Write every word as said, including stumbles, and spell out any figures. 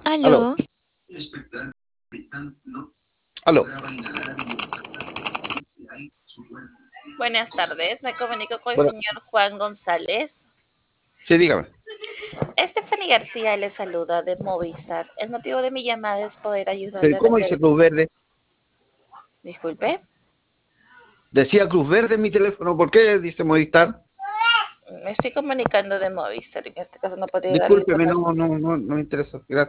Aló, Aló, aló. buenas tardes. Me comunico con el Bueno, señor Juan González. sí, dígame. Stephanie García le saluda de Movistar. El motivo de mi llamada es poder ayudarle Pero a ¿cómo vender. dice Cruz Verde? Disculpe, Decía Cruz Verde en mi teléfono. ¿Por qué dice Movistar? me estoy comunicando de Movistar. En este caso no podría darle Discúlpeme, información. no, no, no, no me interesa. Gracias.